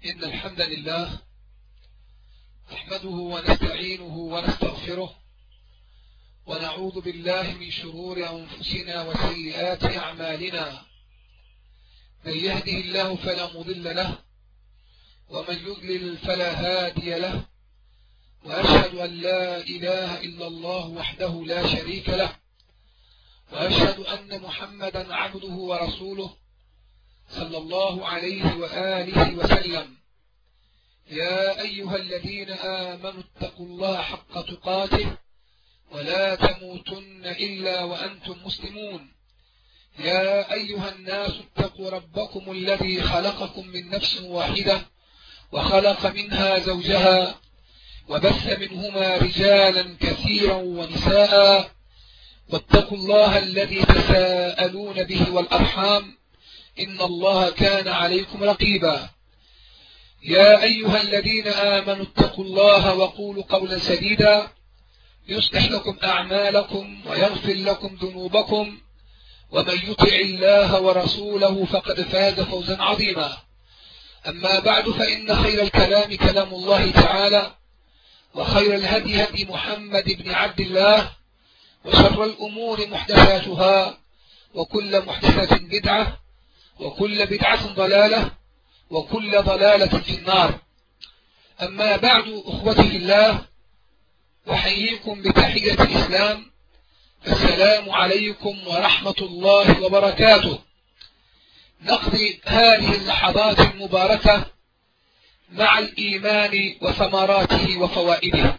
إن الحمد لله نحمده ونستعينه ونستغفره ونعوذ بالله من شرور أنفسنا وسيئات أعمالنا. من يهده الله فلا مضل له ومن يضلل فلا هادي له، وأشهد أن لا إله إلا الله وحده لا شريك له، وأشهد أن محمدا عبده ورسوله صلى الله عليه وآله وسلم. يا أيها الذين آمنوا اتقوا الله حق تقاته ولا تموتن إلا وأنتم مسلمون. يا أيها الناس اتقوا ربكم الذي خلقكم من نفس واحدة وخلق منها زوجها وبث منهما رجالا كثيرا ونساء، واتقوا الله الذي تساءلون به والأرحام إن الله كان عليكم رقيبا. يا أيها الذين آمنوا اتقوا الله وقولوا قولا سديدا يصلح لكم أعمالكم ويغفر لكم ذنوبكم، ومن يطع الله ورسوله فقد فاز فوزا عظيما. أما بعد، فإن خير الكلام كلام الله تعالى، وخير الهدي هدي محمد بن عبد الله، وشر الأمور محدثاتها، وكل محدثة بدعة، وكل بدعة ضلالة، وكل ضلالة في النار. أما بعد، أخوتي في الله، أحييكم بتحية الإسلام، السلام عليكم ورحمة الله وبركاته. نقضي هذه اللحظات المباركة مع الإيمان وثمراته وفوائده.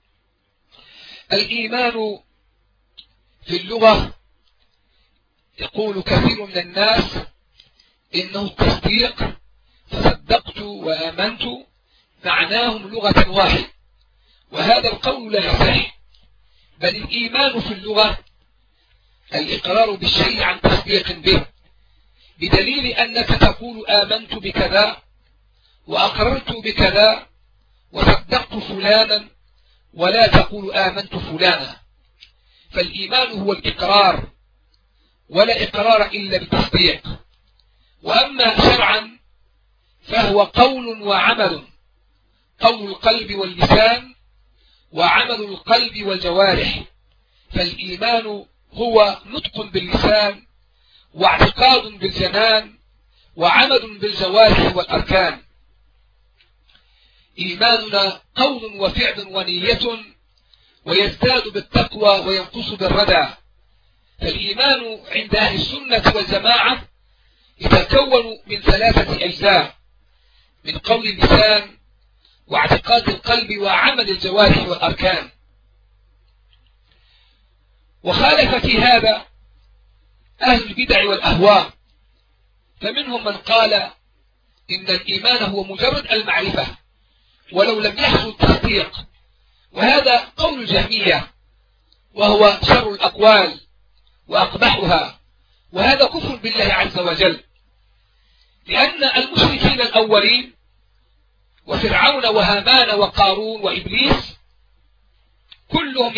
الإيمان في اللغة يقول كثير من الناس إنه التصديق، فصدقت وآمنت معناهم لغة واحد، وهذا القول لا يصح، بل الإيمان في اللغة الإقرار بالشيء عن تصديق به، بدليل أنك تقول آمنت بكذا وأقررت بكذا وصدقت فلانا، ولا تقول آمنت فلانا. فالإيمان هو الإقرار، ولا إقرار إلا بتصديق. وأما شرعا فهو قول وعمل، قول القلب واللسان، وعمل القلب والجوارح. فالإيمان هو نطق باللسان، واعتقاد بالجنان، وعمل بالجوارح والأركان. إيماننا قول وفعل ونية، ويزداد بالتقوى وينقص بالردى. فالإيمان عند أهل السنة والجماعة يتكون من ثلاثة أجزاء: من قول اللسان، واعتقاد القلب، وعمل الجوارح والأركان. وخالف في هذا أهل البدع والأهواء، فمنهم من قال إن الإيمان هو مجرد المعرفة ولو لم يحصل التصديق، وهذا قول الجهمية، وهو شر الأقوال وأقبحها، وهذا كفر بالله عز وجل. لأن المشركين الأولين وفرعون وهامان وقارون وإبليس كلهم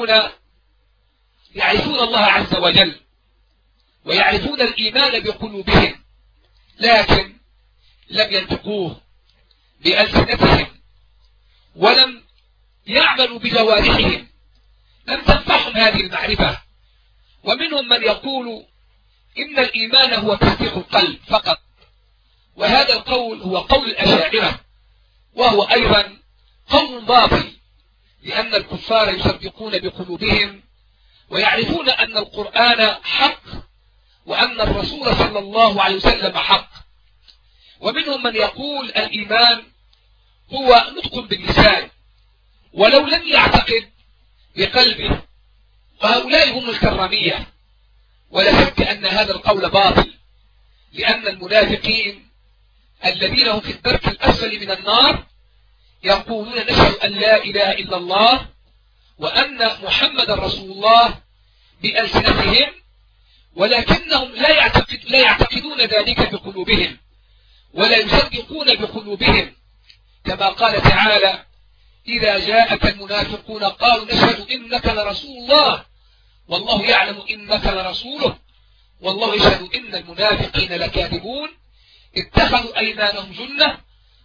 يعرفون الله عز وجل، ويعرفون الإيمان بقلوبهم، لكن لم ينطقوه بألسنتهم، ولم يعملوا بجوارحهم، لم تنفعهم هذه المعرفة. ومنهم من يقول إن الإيمان هو تصديق القلب فقط، وهذا القول هو قول الأشاعرة، وهو أيضا قول باطل، لأن الكفار يصدقون بقلوبهم ويعرفون أن القرآن حق، وأن الرسول صلى الله عليه وسلم حق. ومنهم من يقول الإيمان هو نطق باللسان ولو لم يعتقد بقلبه، وهؤلاء هم الكرامية. ولا شك أن هذا القول باطل، لأن المنافقين الذين هم في الدرك الأسفل من النار يقولون نشهد أن لا إله إلا الله وأن محمد رسول الله بألسنتهم، ولكنهم لا يعتقدون ذلك بقلوبهم، ولا يصدقون بقلوبهم، كما قال تعالى: إذا جاءك المنافقون قالوا نشهد إنك لرسول الله والله يعلم إنك لرسوله والله يشهد إن المنافقين لكاذبون اتخذوا أيمانهم جنة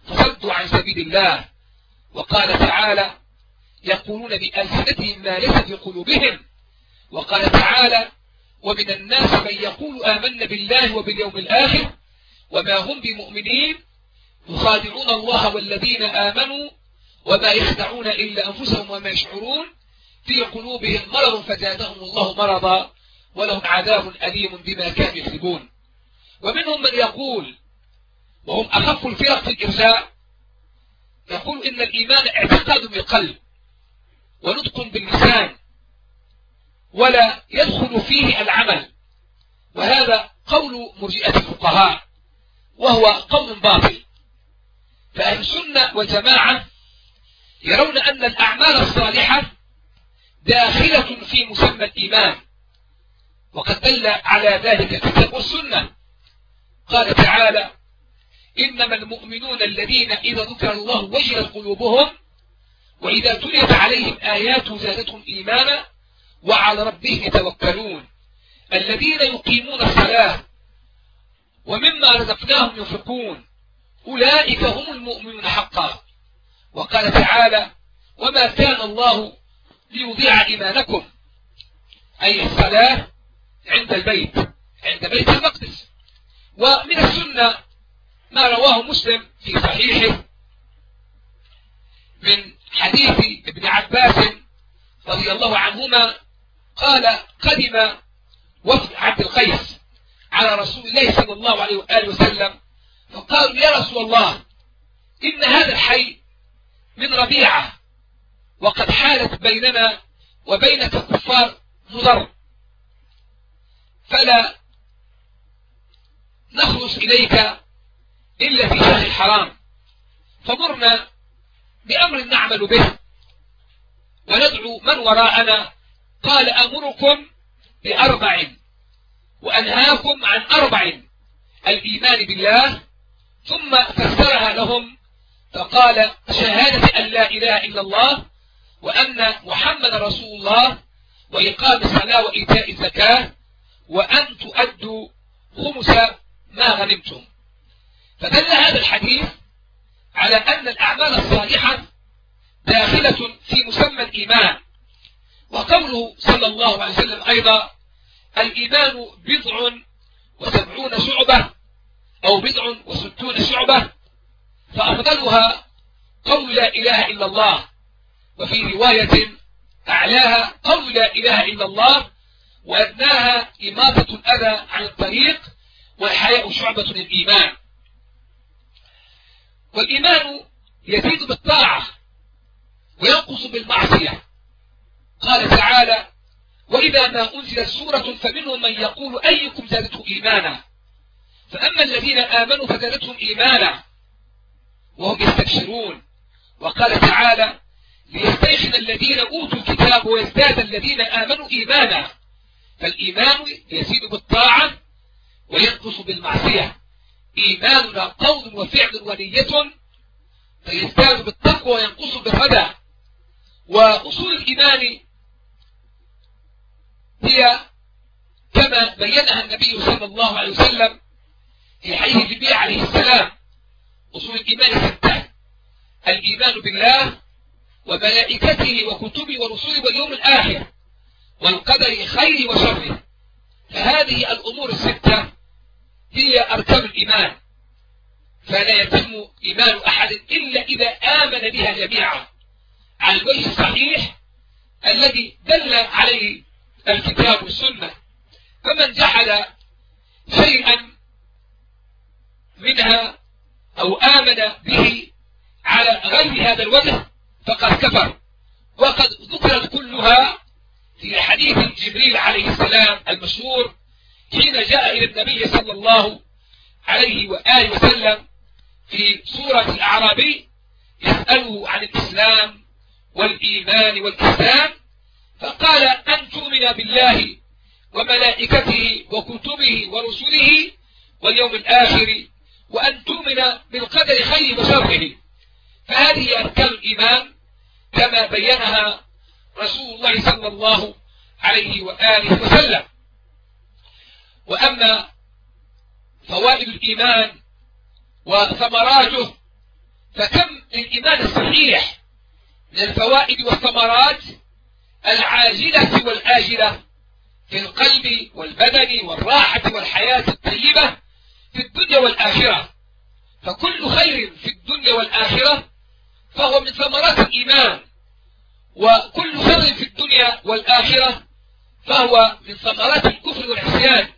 فصدوا عن سبيل الله. وقال تعالى يقولون بألسنتهم ما ليس في قلوبهم. وقال تعالى ومن الناس من يقول آمنا بالله وباليوم الآخر وما هم بمؤمنين يخادعون الله والذين آمنوا وما يخدعون إلا أنفسهم وما يشعرون في قلوبهم مرض فزادهم الله مرضا ولهم عذاب أليم بما كانوا يكذبون. ومنهم من يقول وهم أخف الفرق في الإرجاء يقول إن الإيمان اعتقاد بالقلب ونطق باللسان ولا يدخل فيه العمل، وهذا قول مرجئة الفقهاء وهو قول باطل. فأهل السنة والجماعة يرون أن الأعمال الصالحة داخلة في مسمى الإيمان، وقد دل على ذلك الكتاب والسنة. قال تعالى إنما المؤمنون الذين إذا ذكر الله وجلت قلوبهم وإذا تليت عليهم آياته زادتهم إيمانا وعلى ربهم يتوكلون الذين يقيمون الصلاة ومما رزقناهم ينفقون أولئك هم المؤمنون حقا. وقال تعالى وما كان الله ليضيع إيمانكم، أي الصلاة عند البيت، عند بيت المقدس. ومن السنة ما رواه مسلم في صحيحه من حديث ابن عباس رضي الله عنهما قال قدم وفد عبد القيس على رسول الله صلى الله عليه وآله وسلم فقالوا يا رسول الله إن هذا الحي من ربيعة وقد حالت بيننا وبينك كفار مضر، فلا نخلص إليك إلا في شهر الحرام، فمرنا بأمر نعمل به وندعو من وراءنا. قال أمركم بأربع وأنهاكم عن أربع: الإيمان بالله، ثم فسرها لهم فقال شهادة أن لا إله إلا الله وأن محمد رسول الله وإقام الصلاة وإيتاء الزكاة وأن تؤدوا خمس ما غنمتم. فدل هذا الحديث على أن الأعمال الصالحة داخلة في مسمى الإيمان. وقوله صلى الله عليه وسلم أيضا الإيمان 70 شعبة أو 60 شعبة، فأفضلها قول لا إله إلا الله، وفي رواية أعلاها قول لا إله إلا الله وأدناها إماطة الأذى عن الطريق، والحياء شعبة الإيمان. والإيمان يزيد بالطاعة وينقص بالمعصية. قال تعالى وإذا ما أنزلت سورة فمنهم من يقول أيكم زادته إيمانا، فأما الذين آمنوا فزادتهم إيمانا وهم يستبشرون. وقال تعالى ليستيقن الذين أوتوا الكتاب ويزداد الذين آمنوا إيمانا. فالإيمان يزيد بالطاعة وينقص بالمعصية. إيماننا قول وفعل ونية، فيزداد بالتقوى وينقص بالردى. وأصول الإيمان هي كما بينها النبي صلى الله عليه وسلم في حديث جبريل عليه السلام. أصول الإيمان 6: الإيمان بالله وملائكته وكتبه ورسله واليوم الآخر والقدر خير وشره. فهذه الأمور 6 هي أركان الإيمان، فلا يتم إيمان أحد إلا إذا آمن بها جميعا على الوجه الصحيح الذي دل عليه الكتاب والسنة. فمن جحد شيئا منها أو آمن به على غير هذا الوجه فقد كفر. وقد ذكرت كلها في حديث جبريل عليه السلام المشهور حين جاء إلى النبي صلى الله عليه وآله وسلم في سورة الأعرابي يسأله عن الإسلام والإيمان والإسلام، فقال أن تؤمن بالله وملائكته وكتبه ورسله واليوم الآخر وأن تؤمن بالقدر خيره وشره. فهذه أركان الإيمان كما بينها رسول الله صلى الله عليه وآله وسلم. وأما فوائد الإيمان وثمراته فكم للإيمان الصحيح من الفوائد والثمرات العاجلة والآجلة في القلب والبدن والراحة والحياة الطيبة في الدنيا والآخرة. فكل خير في الدنيا والآخرة فهو من ثمرات الإيمان، وكل شر في الدنيا والآخرة فهو من ثمرات الكفر والعصيان.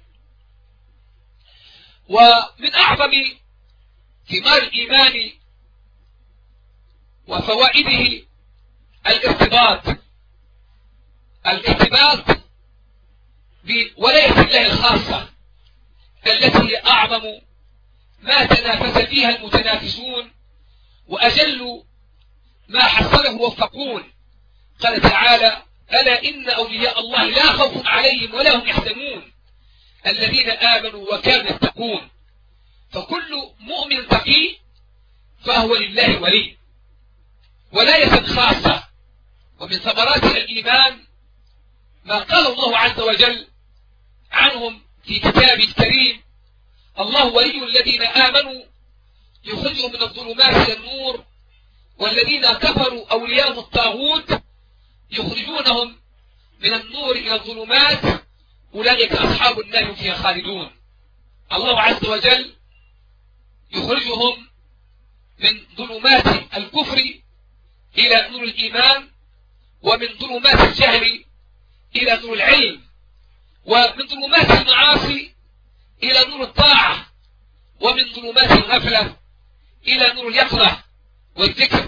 ومن أعظم ثمار الإيمان وفوائده الارتباط بولاية الله الخاصة التي هي أعظم ما تنافس فيها المتنافسون وأجل ما حصله الموفقون. قال تعالى: ألا إن أولياء الله لا خوف عليهم ولا هم يحزنون الذين آمنوا وكانوا يتقون. فكل مؤمن تقي فهو لله ولي، ولاية خاصة. ومن ثمرات الإيمان ما قال الله عز وجل عنهم في كتابه الكريم: الله ولي الذين آمنوا يخرجهم من الظلمات إلى النور، والذين كفروا أولياءهم الطاغوت يخرجونهم من النور إلى الظلمات، أولئك أصحاب النار فيها خالدون. الله عز وجل يخرجهم من ظلمات الكفر إلى نور الإيمان، ومن ظلمات الجهل إلى نور العلم، ومن ظلمات المعاصي إلى نور الطاعة، ومن ظلمات الغفلة إلى نور اليقظة والذكر.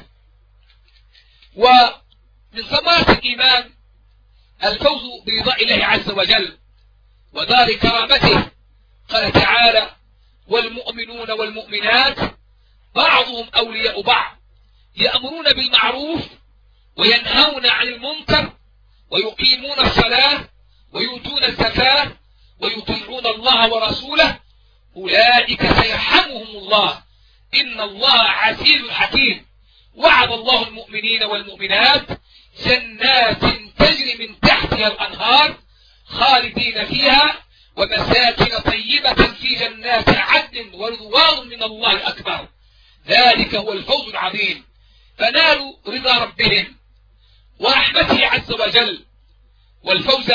ومن ثمرات الإيمان الفوز برضاء الله عز وجل ودار كرامته. قال تعالى: والمؤمنون والمؤمنات بعضهم أولياء بعض يأمرون بالمعروف وينهون عن المنكر ويقيمون الصلاة ويؤتون الزكاة ويطيعون الله ورسوله أولئك سيرحمهم الله إن الله عزيز حكيم. وعد الله المؤمنين والمؤمنات جنات تجري من تحتها الأنهار خالدين فيها ومساكن طيبة في جنات عدن ورضوان من الله أكبر. ذلك هو الفوز العظيم. فنالوا رضا ربهم ورحمته عز وجل والفوز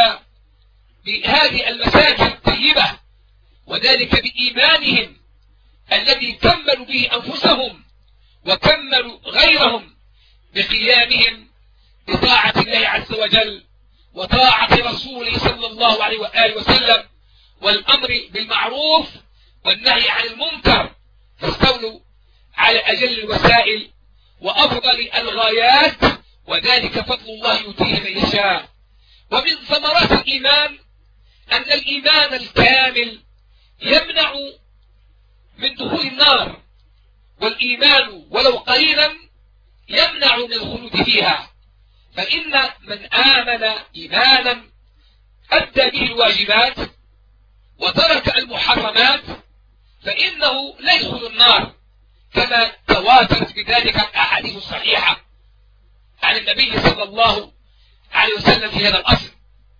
بهذه المساكن الطيبة، وذلك بإيمانهم الذي كملوا به أنفسهم وكملوا غيرهم بقيامهم بطاعة الله عز وجل وطاعة رسوله صلى الله عليه وآله وسلم والأمر بالمعروف والنهي عن المنكر، فاستولوا على أجل الوسائل وأفضل الغايات، وذلك فضل الله يؤتيه من يشاء. ومن ثمرات الإيمان أن الإيمان الكامل يمنع من دخول النار، والإيمان ولو قليلا يمنع من الخلود فيها. فإن من آمن إيمانا أدى به الواجبات وترك المحرمات فإنه لا يدخل النار، كما تواترت بذلك الأحاديث الصحيحة عن النبي صلى الله عليه وسلم في هذا الأصل.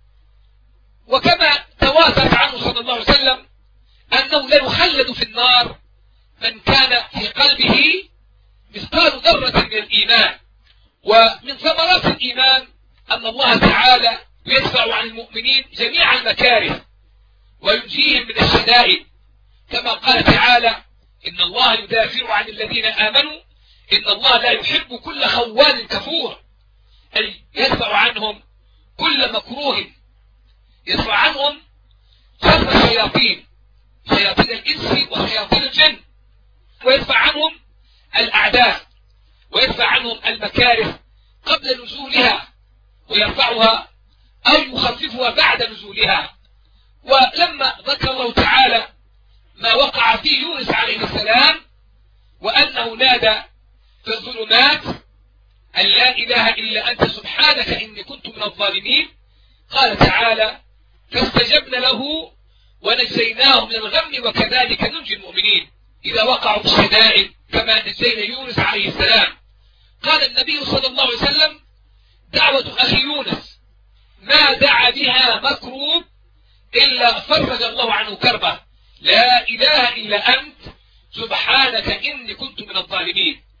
وكما تواترت عنه صلى الله عليه وسلم أنه لا يخلد في النار من كان في قلبه مثقال ذرة من الإيمان. ومن ثمرات الإيمان أن الله تعالى يدفع عن المؤمنين جميع المكاره وينجيهم من الشدائد، كما قال تعالى: إن الله يدافع عن الذين آمنوا إن الله لا يحب كل خوان كفور، أي يدفع عنهم كل مكروه، يدفع عنهم شر الشياطين، شياطين الإنس وشياطين الجن، ويدفع عنهم الأعداء، ويدفع عنهم المكاره قبل نزولها ويرفعها أو يخففها بعد نزولها. ولما ذكر الله تعالى ما وقع في يونس عليه السلام وأنه نادى في الظلمات أن لا إله إلا أنت سبحانك إني كنت من الظالمين، قال تعالى: فاستجبنا له ونجيناه من الغم وكذلك ننجي المؤمنين إذا وقعوا في الشدائد كما نجينا يونس عليه السلام. قال النبي صلى الله عليه وسلم: دعوة أخي يونس ما دعا بها مكروب إلا فرج الله عنه كربه، لا إله إلا أنت سبحانك إني كنت من الظالمين.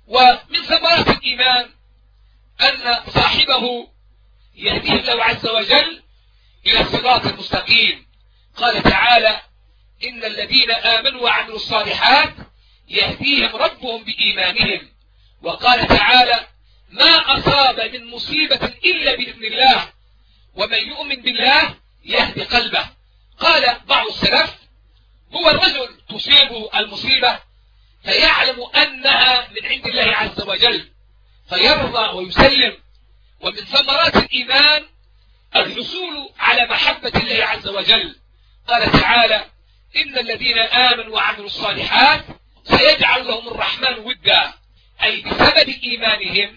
ومن ثمرات الإيمان أن صاحبه يهديه الله عز وجل إلى الصراط المستقيم. قال تعالى: إن الذين آمنوا وعملوا الصالحات يهديهم ربهم بإيمانهم. وقال تعالى: ما أصاب من مصيبة إلا بإذن الله، ومن يؤمن بالله يهدي قلبه. قال بعض السلف: هو الرجل تصيبه المصيبة فيعلم أنها من عند الله عز وجل فيرضى ويسلم. ومن ثمرات الإيمان الحصول على محبة الله عز وجل. قال تعالى: إن الذين آمنوا وعملوا الصالحات سيجعل لهم الرحمن ودا، أي بسبب إيمانهم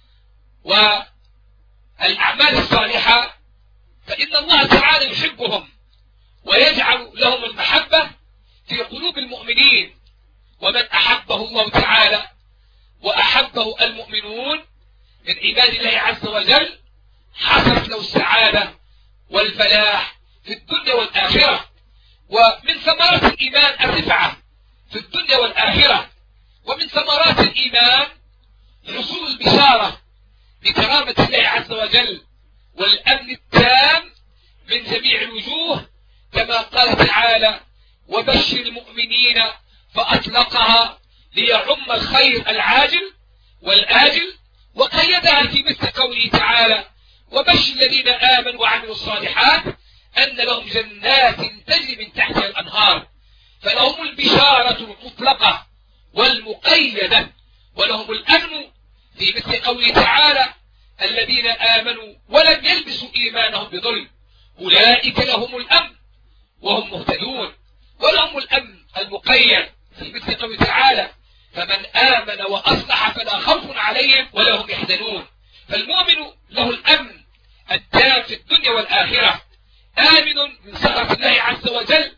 والأعمال الصالحة فإن الله تعالى يحبهم ويجعل لهم المحبة في قلوب المؤمنين. ومن أحبه الله تعالى وأحبه المؤمنون من عباد الله عز وجل حصلت له السعادة والفلاح في الدنيا والآخرة. ومن ثمرات الإيمان الرفعة في الدنيا والآخرة. ومن ثمرات الإيمان حصول البشارة بكرامة الله عز وجل والأمن التام من جميع الوجوه، كما قال تعالى: وبشر المؤمنين، فأطلقها ليعم الخير العاجل والآجل، وقيدها في مثل قوله تعالى: وبشر الذين آمنوا وعملوا الصالحات أن لهم جنات تجري من تحتها الأنهار. فلهم البشارة المطلقة والمقيدة، ولهم الأمن في مثل قوله تعالى: الذين آمنوا ولم يلبسوا إيمانهم بظلم أولئك لهم الأمن وهم مهتدون. ولهم الأمن المقيد في مثل قوله تعالى: فمن آمن وأصلح فلا خوف عليهم ولا هم يحزنون. فالمؤمن له الأمن التام في الدنيا والآخرة، آمن من سخط الله عز وجل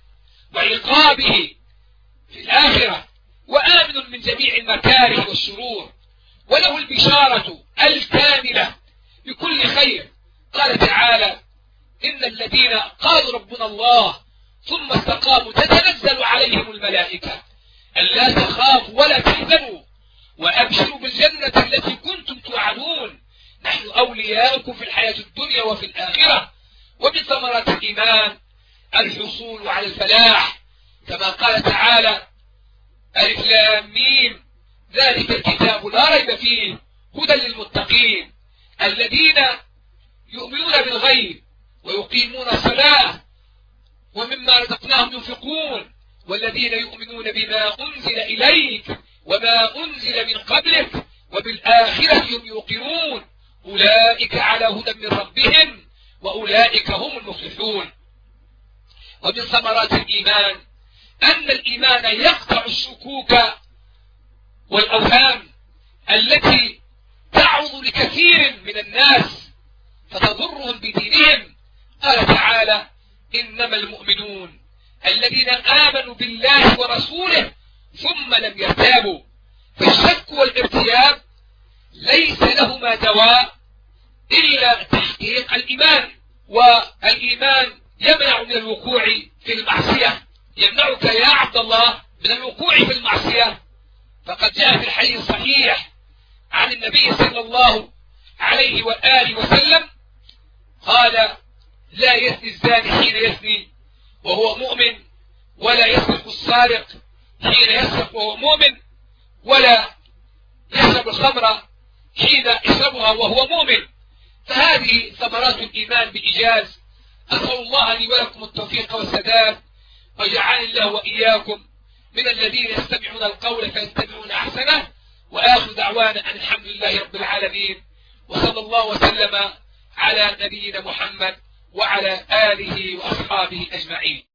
وعقابه في الآخرة، وآمن من جميع المكاره والشرور، وله البشارة الكاملة بكل خير. قال تعالى: إن الذين قالوا ربنا الله ثم استقاموا تتنزل عليهم الملائكة ألا تخافوا ولا تحزنوا وأبشروا بالجنة التي كنتم توعدون نحن أولياؤكم في الحياة الدنيا وفي الآخرة. ومن ثمرات الإيمان الحصول على الفلاح، كما قال تعالى: ألف لام ميم ذلك الكتاب لا ريب فيه هدى للمتقين الذين يؤمنون بالغيب ويقيمون الصلاة ومما رزقناهم ينفقون والذين يؤمنون بما أنزل إليك وما أنزل من قبلك وبالآخرة هم يوقنون أولئك على هدى من ربهم وأولئك هم المفلحون. ومن ثمرات الإيمان أن الإيمان يقطع الشكوك والأوهام التي تعرض لكثير من الناس فتضرهم بدينهم. قال تعالى: إنما المؤمنون الذين آمنوا بالله ورسوله ثم لم يرتابوا. فالشك والارتياب ليس لهما دواء إلا تحقيق الإيمان. والإيمان يمنع من الوقوع في المعصية. يمنعك يا عبد الله من الوقوع في المعصية. فقد جاء في الحديث الصحيح عن النبي صلى الله عليه وآله وسلم قال: لا يزني الزاني حين يزني وهو مؤمن، ولا يسرق السارق حين يسرق وهو مؤمن، ولا يشرب الخمر حين يشربها وهو مؤمن. فهذه ثمرات الإيمان بإيجاز. أسأل الله لي ولكم التوفيق والسداد، وجعلني الله وإياكم من الذين يستمعون القول فيتبعون أحسنه. وآخر دعوانا أن الحمد لله رب العالمين، وصلى الله وسلم على نبينا محمد وعلى آله وأصحابه أجمعين.